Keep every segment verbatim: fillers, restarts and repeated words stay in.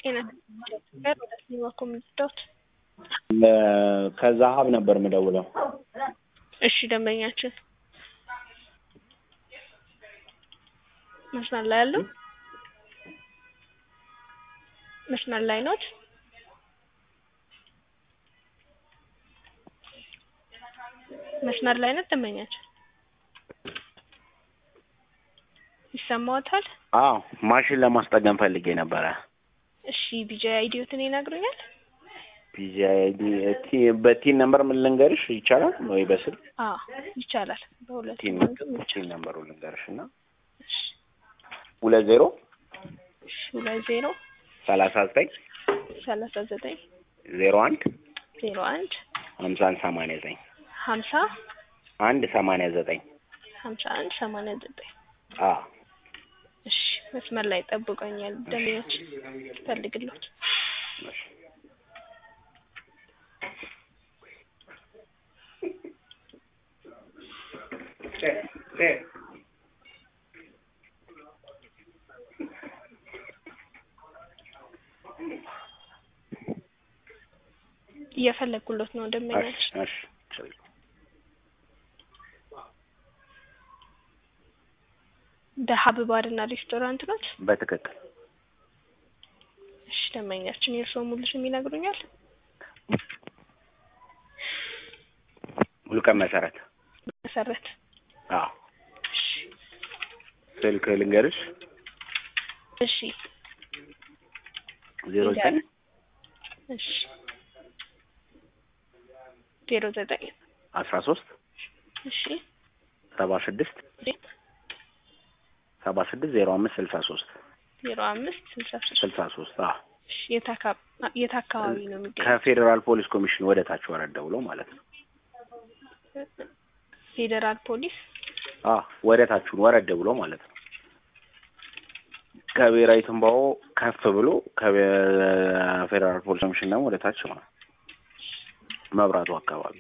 ጤና ጋር ወደ ሲኒማ ኮሚኒቲዎች ከዛሀብ ነበር የምደውለው። እሺ ደንበኛችን መስመር ላይ ያሉ መስመር ላይ ኖት? መስመር ላይ ነው ደንበኛችን? ይሰማዎታል? አዎ ማሽን ለማስጠገን ፈልጌ ነበረ። እሺ ቢጂአይ አይዲዎትን ይነግሩኛል? ቢጂአይ አይዲ እቲ በቲን ነምበር ምን ልንገርሽ ይቻላል ወይ በስልክ? አዎ ይቻላል። በሁለት ቲን መንገድ ቲን ነምበሩ ልንገርሽና እሺ ሁለት ዜሮ እሺ ሁለት ዜሮ ሰላሳ ዘጠኝ ሰላሳ ዘጠኝ ዜሮ አንድ ዜሮ አንድ ሀምሳ ሰማንያ ዘጠኝ ሀምሳ አንድ ሰማንያ ዘጠኝ ሀምሳ አንድ ሰማንያ ዘጠኝ አዎ እሺ መስመር ላይ ጠብቀኛል ደንበኞች ፈልግልዎት። እሺ እ እ እየፈለኩሎት ነው ደንበኞች። እሺ እሺ ደሀብ ባርና ሬስቶራንት ነው? በትክክል። እሺ ደንበኛችን የእርስዎ ሙሉ ስም ይነግሩኛል? ሙሉቀን መሰረት። መሰረት አዎ። እሺ ስልክ ልንገርሽ? እሺ ዜሮ ዘጠኝ እሺ ዜሮ ዘጠኝ አስራ ሶስት እሺ ሰባ ስድስት ሰባ ስድስት ዜሮ አምስት ስልሳ ሶስት ዜሮ አምስት ስልሳ ሶስት ስልሳ ሶስት አዎ። እሺ የት አካባቢ የት አካባቢ ነው የሚገኘው? ከፌደራል ፖሊስ ኮሚሽን ወደ ታች ወረድ ብሎ ማለት ነው። ፌደራል ፖሊስ አዎ ወደ ታች ወረድ ብሎ ማለት ነው። ከብሔራዊ ትንባሆ ከፍ ብሎ ከፌደራል ፖሊስ ኮሚሽን ደግሞ ወደ ታች ነው መብራቱ አካባቢ።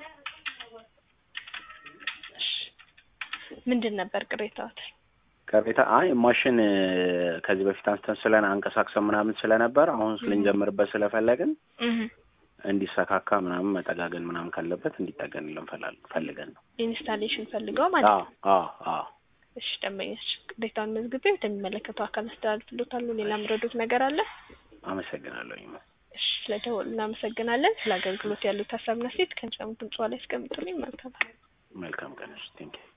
ምንድን ነበር ቅሬታዎት? ቅሬታ አይ ማሽን ከዚህ በፊት አንስተን ስለና አንቀሳቅሰን ምናምን ስለነበር አሁን ስለንጀምርበት ስለፈለግን እህ እንዲሰካካ ምናምን መጠጋገን ምናምን ካለበት እንዲጠገንልን ፈልገን ነው። ኢንስታሌሽን ፈልገው ማለት ነው? አዎ አዎ። እሺ ደንበኞች ቅሬታውን መዝግቤ ወደሚመለከተው አካል አስተላልፍልዎታለሁ። ሌላ ምረዱት ነገር አለ? አመሰግናለሁ። እሺ ስለደወሉ እናመሰግናለን። ስለ አገልግሎት ያሉት ሀሳብና አስተያየት ከእንጨት ድምጽ ላይ አስቀምጡልኝ። መልካም መልካም ቀን። ቴንክ ዩ